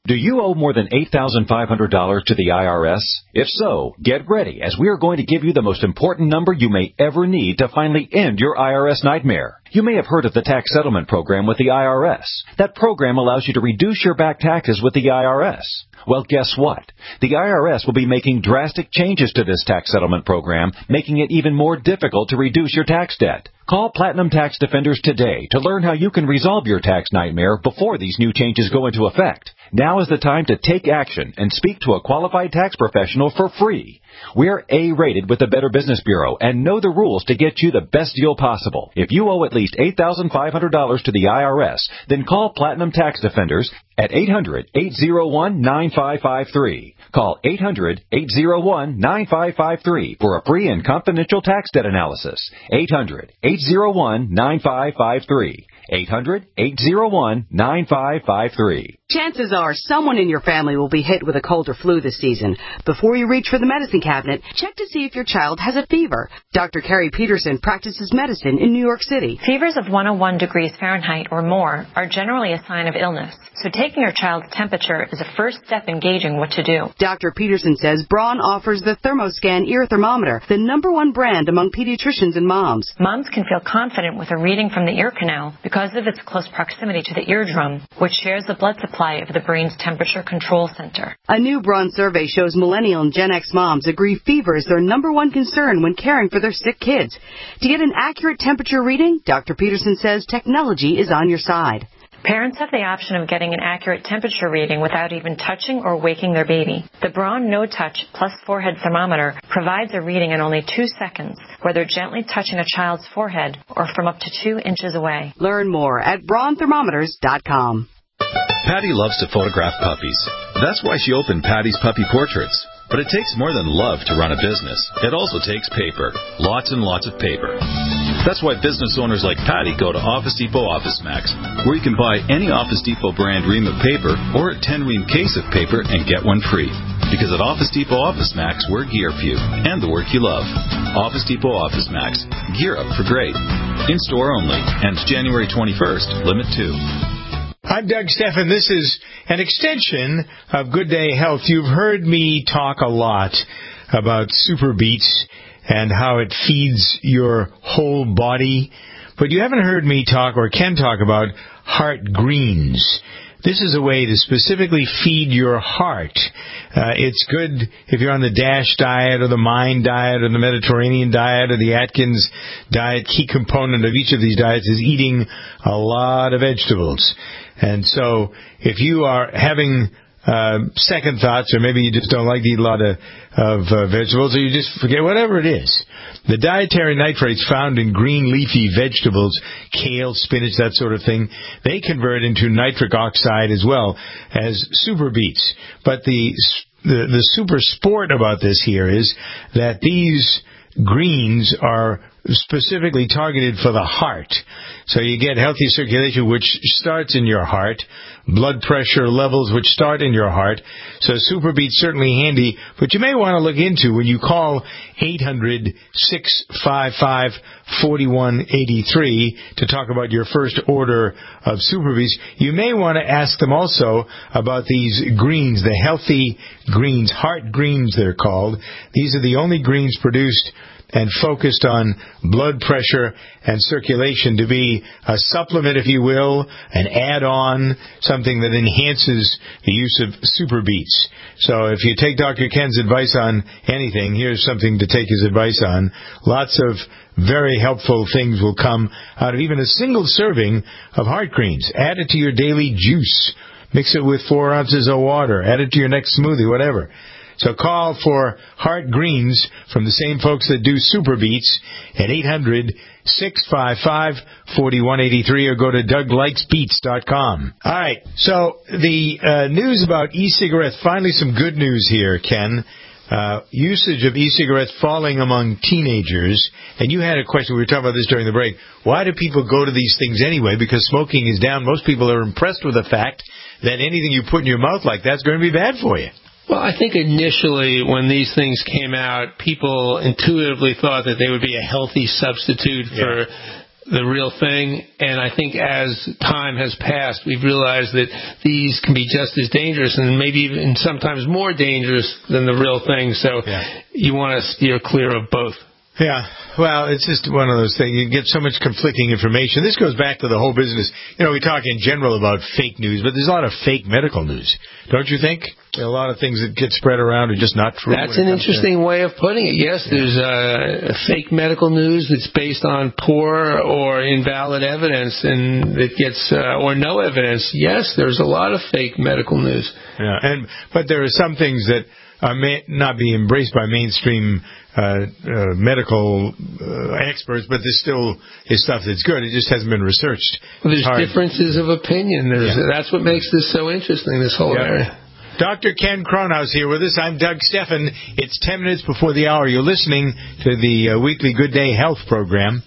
Do you owe more than eight thousand five hundred dollars to the I R S? If so, get ready, as we are going to give you the most important number you may ever need to finally end your I R S nightmare. You may have heard of the tax settlement program with the I R S. That program allows you to reduce your back taxes with the I R S. Well, guess what? The I R S will be making drastic changes to this tax settlement program, making it even more difficult to reduce your tax debt. Call Platinum Tax Defenders today to learn how you can resolve your tax nightmare before these new changes go into effect. Now is the time to take action and speak to a qualified tax professional for free. We're A-rated with the Better Business Bureau and know the rules to get you the best deal possible. If you owe at least eight thousand five hundred dollars to the I R S, then call Platinum Tax Defenders at eight hundred, eight oh one, nine five five three. Call eight hundred, eight oh one, nine five five three for a free and confidential tax debt analysis. eight hundred, eight oh one, nine five five three. eight hundred, eight oh one, nine five five three. Chances are someone in your family will be hit with a cold or flu this season. Before you reach for the medicine cabinet, check to see if your child has a fever. Doctor Carrie Peterson practices medicine in New York City. Fevers of one oh one degrees Fahrenheit or more are generally a sign of illness, so taking your child's temperature is a first step in gauging what to do. Doctor Peterson says Braun offers the ThermoScan ear thermometer, the number one brand among pediatricians and moms. Moms can feel confident with a reading from the ear canal because of its close proximity to the eardrum, which shares the blood supply of the brain's temperature control center. A new Braun survey shows millennial and Gen X moms agree fever is their number one concern when caring for their sick kids. To get an accurate temperature reading, Doctor Peterson says technology is on your side. Parents have the option of getting an accurate temperature reading without even touching or waking their baby. The Braun No Touch Plus Forehead Thermometer provides a reading in only two seconds, whether gently touching a child's forehead or from up to two inches away. Learn more at braun thermometers dot com. Patty loves to photograph puppies. That's why she opened Patty's Puppy Portraits. But it takes more than love to run a business. It also takes paper. Lots and lots of paper. That's why business owners like Patty go to Office Depot Office Max, where you can buy any Office Depot brand ream of paper or a ten ream case of paper and get one free. Because at Office Depot Office Max, we're gear for you and the work you love. Office Depot Office Max. Gear up for great. In store only. Ends January twenty-first. Limit two. I'm Doug Steffen. This is an extension of Good Day Health. You've heard me talk a lot about Super Beets and how it feeds your whole body, but you haven't heard me talk or can talk about Heart Greens. This is a way to specifically feed your heart. Uh, it's good if you're on the DASH diet or the MIND diet or the Mediterranean diet or the Atkins diet. Key component of each of these diets is eating a lot of vegetables. And so if you are having uh, second thoughts, or maybe you just don't like to eat a lot of, of uh, vegetables, or you just forget, whatever it is, the dietary nitrates found in green leafy vegetables, kale, spinach, that sort of thing, they convert into nitric oxide as well as super beets. But the, the, the super sport about this here is that these greens are specifically targeted for the heart. So you get healthy circulation, which starts in your heart, blood pressure levels, which start in your heart. So Super Beets certainly handy, but you may want to look into when you call eight hundred, six five five, four one eight three to talk about your first order of Super Beets. You may want to ask them also about these greens, the healthy greens, heart greens they're called. These are the only greens produced and focused on blood pressure and circulation, to be a supplement, if you will, an add-on, something that enhances the use of Super Beets. So if you take Doctor Ken's advice on anything, here's something to take his advice on. Lots of very helpful things will come out of even a single serving of heart greens. Add it to your daily juice. Mix it with four ounces of water. Add it to your next smoothie, whatever. So call for Heart Greens from the same folks that do Super Beets at eight hundred, six five five, four one eight three or go to doug likes beets dot com. All right, so the uh, news about e-cigarettes, finally some good news here, Ken. Uh, usage of e-cigarettes falling among teenagers. And you had a question, we were talking about this during the break. Why do people go to these things anyway? Because smoking is down. Most people are impressed with the fact that anything you put in your mouth like that's going to be bad for you. Well, I think initially when these things came out, people intuitively thought that they would be a healthy substitute for the real thing, and I think as time has passed, we've realized that these can be just as dangerous and maybe even sometimes more dangerous than the real thing, so yeah. you want to steer clear of both. Yeah, well, it's just one of those things. You get so much conflicting information. This goes back to the whole business. You know, we talk in general about fake news, but there's a lot of fake medical news, don't you think? There are a lot of things that get spread around are just not true. That's an interesting to... way of putting it. Yes, yeah. there's uh, fake medical news that's based on poor or invalid evidence, and it gets uh, or no evidence. Yes, there's a lot of fake medical news. Yeah, and but there are some things that uh, may not be embraced by mainstream uh, uh, medical uh, experts, but there still is stuff that's good. It just hasn't been researched. Well, there's Hard. differences of opinion. There's, yeah. That's what makes this so interesting, this whole yeah. area. Doctor Ken Kronhaus here with us. I'm Doug Steffen. It's ten minutes before the hour. You're listening to the uh, weekly Good Day Health program.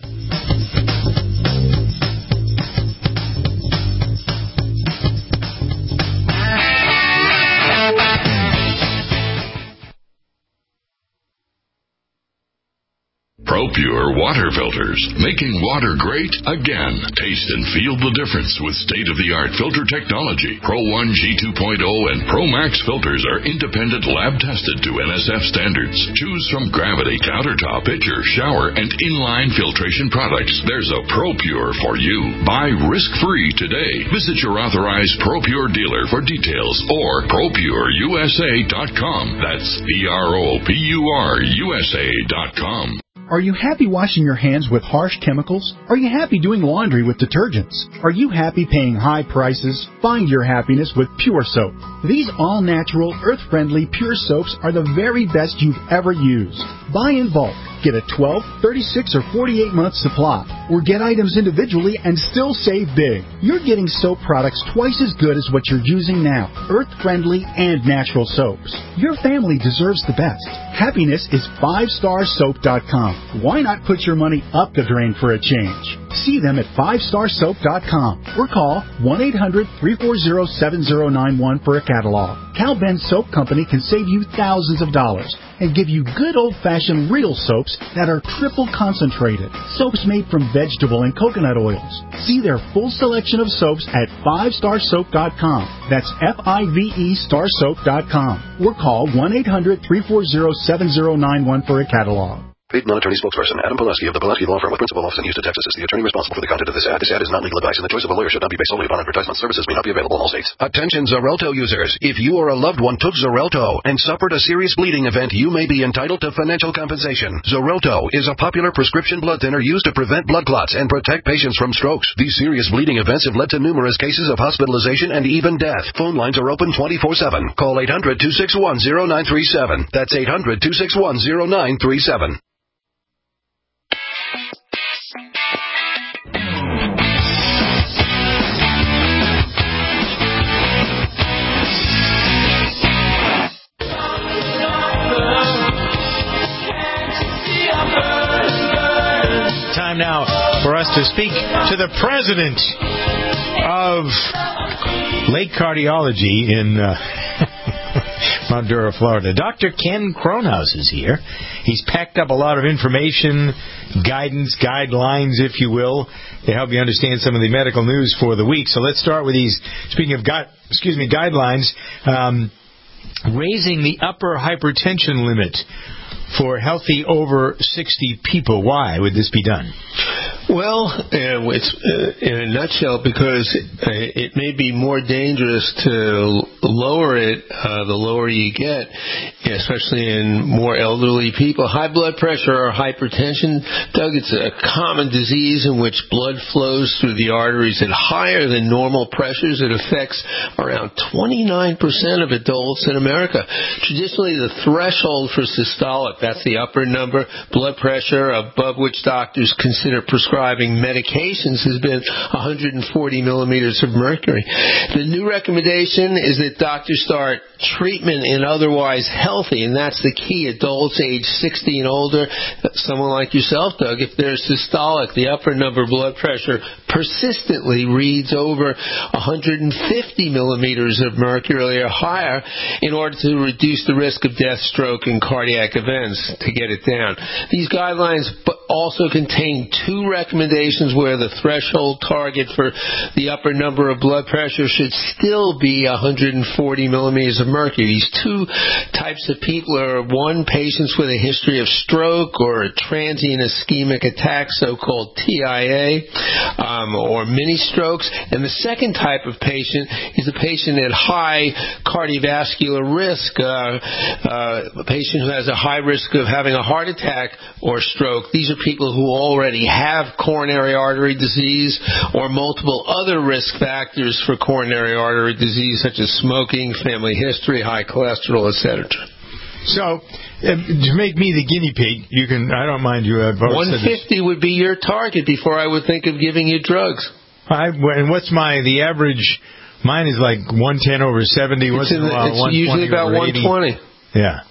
ProPure water filters, making water great again. Taste and feel the difference with state-of-the-art filter technology. Pro one G two point oh and Pro Max filters are independent lab-tested to N S F standards. Choose from Gravity, Countertop, Pitcher, Shower, and Inline filtration products. There's a ProPure for you. Buy risk-free today. Visit your authorized ProPure dealer for details or Pro Pure U S A dot com. That's P R O P U R U S A dot com. Are you happy washing your hands with harsh chemicals? Are you happy doing laundry with detergents? Are you happy paying high prices? Find your happiness with Pure Soap. These all-natural, earth-friendly Pure Soaps are the very best you've ever used. Buy in bulk. Get a twelve, thirty-six, or forty-eight month supply. Or get items individually and still save big. You're getting soap products twice as good as what you're using now. Earth-friendly and natural soaps. Your family deserves the best. Happiness is five star soap dot com. Why not put your money up the drain for a change? See them at five star soap dot com or call one eight hundred, three four zero, seven zero nine one for a catalog. Cal Ben Soap Company can save you thousands of dollars and give you good old-fashioned real soaps that are triple concentrated. Soaps made from vegetable and coconut oils. See their full selection of soaps at five star soap dot com. That's F I V E star soap dot com. Or call one eight hundred, three four zero, seven zero nine one for a catalog. Paid non-attorney spokesperson Adam Pulaski of the Pulaski Law Firm with principal office in Houston, Texas is the attorney responsible for the content of this ad. This ad is not legal advice, and the choice of a lawyer should not be based solely upon advertisement. Services may not be available in all states. Attention Xarelto users. If you or a loved one took Xarelto and suffered a serious bleeding event, you may be entitled to financial compensation. Xarelto is a popular prescription blood thinner used to prevent blood clots and protect patients from strokes. These serious bleeding events have led to numerous cases of hospitalization and even death. Phone lines are open twenty-four seven. Call eight hundred, two six one, zero nine three seven. That's eight hundred, two six one, zero nine three seven. Time now for us to speak to the president of Lake Cardiology in uh, Mount Dura, Florida. Doctor Ken Kronhaus is here. He's packed up a lot of information, guidance, guidelines, if you will, to help you understand some of the medical news for the week. So let's start with these, speaking of, gu- excuse me, guidelines, um, raising the upper hypertension limit for healthy over sixty people. Why would this be done? Well, uh, it's uh, in a nutshell because uh, it may be more dangerous to lower it uh, the lower you get, especially in more elderly people. High blood pressure or hypertension, Doug, it's a common disease in which blood flows through the arteries at higher than normal pressures. It affects around twenty-nine percent of adults in America. Traditionally, the threshold for systolic, that's the upper number, blood pressure above which doctors consider prescribing medications, has been one hundred forty millimeters of mercury. The new recommendation is that doctors start treatment in otherwise healthy, and that's the key. Adults age sixty and older, someone like yourself, Doug, if they're systolic, the upper number blood pressure persistently reads over one hundred fifty millimeters of mercury or higher, in order to reduce the risk of death, stroke, and cardiac events, to get it down. These guidelines also contain two recommendations where the threshold target for the upper number of blood pressure should still be one hundred forty millimeters of mercury. These two types of people are, one, patients with a history of stroke or a transient ischemic attack, so-called T I A, um, or mini strokes. And the second type of patient is a patient at high cardiovascular risk, uh, uh, a patient who has a high risk of having a heart attack or stroke. These are people who already have coronary artery disease or multiple other risk factors for coronary artery disease, such as smoking, family history, high cholesterol, et cetera. So, uh, to make me the guinea pig, you can. I don't mind you. Uh, one fifty would be your target before I would think of giving you drugs. I, and what's my the average? Mine is like one ten over seventy. Once in the, a while, it's usually about one twenty. Yeah.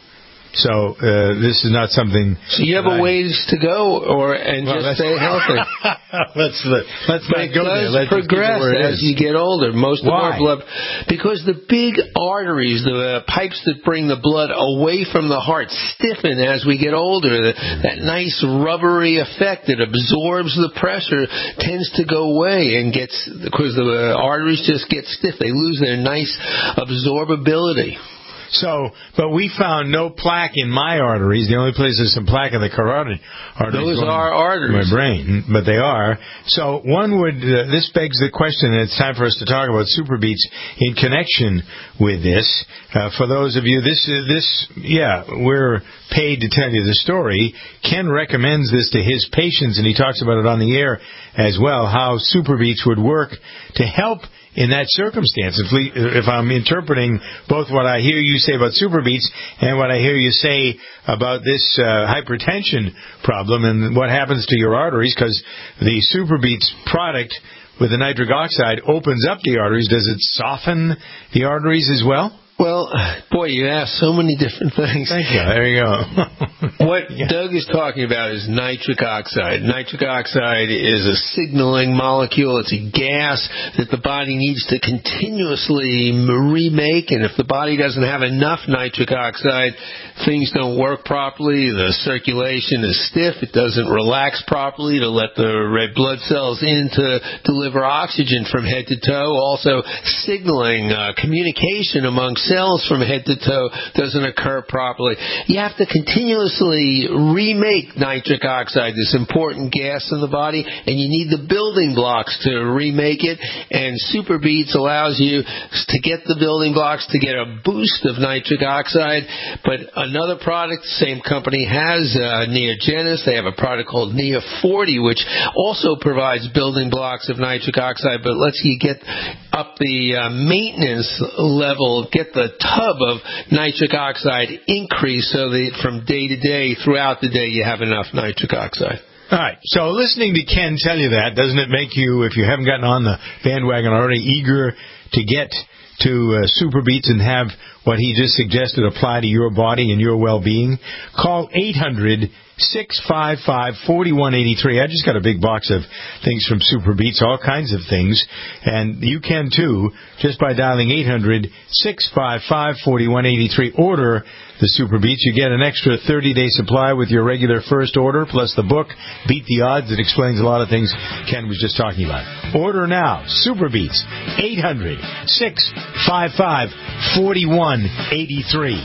So uh, this is not something. So you have a ways to go, or and well, just stay healthy. let's let, let's not go there. Let's progress as is. you get older. Most Why? of our blood, because the big arteries, the uh, pipes that bring the blood away from the heart, stiffen as we get older. The, that nice rubbery effect that absorbs the pressure tends to go away and gets because the uh, arteries just get stiff. They lose their nice absorbability. So, but we found no plaque in my arteries. The only place there's some plaque in the carotid arteries. Those are arteries. My brain, but they are. So one would, uh, this begs the question, and it's time for us to talk about SuperBeets in connection with this. Uh, for those of you, this, uh, this, yeah, we're paid to tell you the story. Ken recommends this to his patients, and he talks about it on the air as well, how SuperBeets would work to help in that circumstance. If, we, if I'm interpreting both what I hear you say about SuperBeets and what I hear you say about this uh, hypertension problem and what happens to your arteries, because the SuperBeets product with the nitric oxide opens up the arteries, does it soften the arteries as well? Well, boy, you asked so many different things. Thank you. There you go. What yeah. Doug is talking about is nitric oxide. Nitric oxide is a signaling molecule. It's a gas that the body needs to continuously remake, and if the body doesn't have enough nitric oxide, things don't work properly. The circulation is stiff. It doesn't relax properly to let the red blood cells in to deliver oxygen from head to toe. Also, signaling, uh, communication among cells from head to toe doesn't occur properly. You have to continuously remake nitric oxide, this important gas in the body, and you need the building blocks to remake it, and SuperBeets allows you to get the building blocks to get a boost of nitric oxide. But another product the same company has, uh, Neogenis, they have a product called Neo forty, which also provides building blocks of nitric oxide, but lets you get up the uh, maintenance level, get the tub of nitric oxide increase so that from day to day, throughout the day, you have enough nitric oxide. All right. So listening to Ken tell you that, doesn't it make you, if you haven't gotten on the bandwagon already, eager to get to uh, SuperBeets and have what he just suggested apply to your body and your well-being? Call eight hundred, six five five, four one eight three. I just got a big box of things from SuperBeets, all kinds of things. And you can, too, just by dialing eight hundred, six five five, four one eight three. Order the SuperBeets. You get an extra thirty-day supply with your regular first order, plus the book, Beat the Odds. It explains a lot of things Ken was just talking about. Order now. SuperBeets, eight hundred, six five five, four one eight three.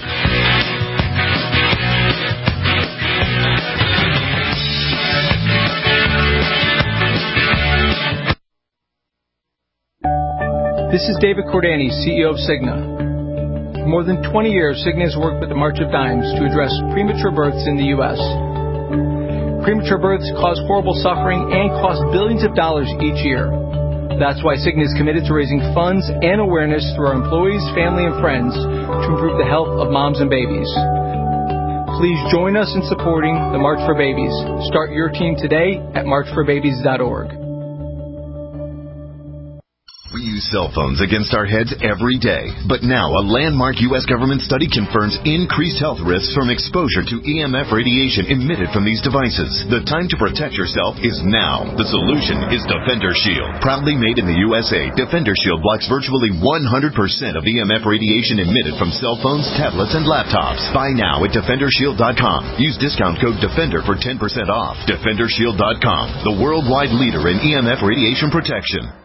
This is David Cordani, C E O of Cigna. For more than twenty years, Cigna has worked with the March of Dimes to address premature births in the U S Premature births cause horrible suffering and cost billions of dollars each year. That's why Cigna is committed to raising funds and awareness through our employees, family, and friends to improve the health of moms and babies. Please join us in supporting the March for Babies. Start your team today at march for babies dot org. We use cell phones against our heads every day. But now a landmark U S government study confirms increased health risks from exposure to E M F radiation emitted from these devices. The time to protect yourself is now. The solution is Defender Shield. Proudly made in the U S A, Defender Shield blocks virtually one hundred percent of E M F radiation emitted from cell phones, tablets, and laptops. Buy now at Defender Shield dot com. Use discount code DEFENDER for ten percent off. Defender Shield dot com, the worldwide leader in E M F radiation protection.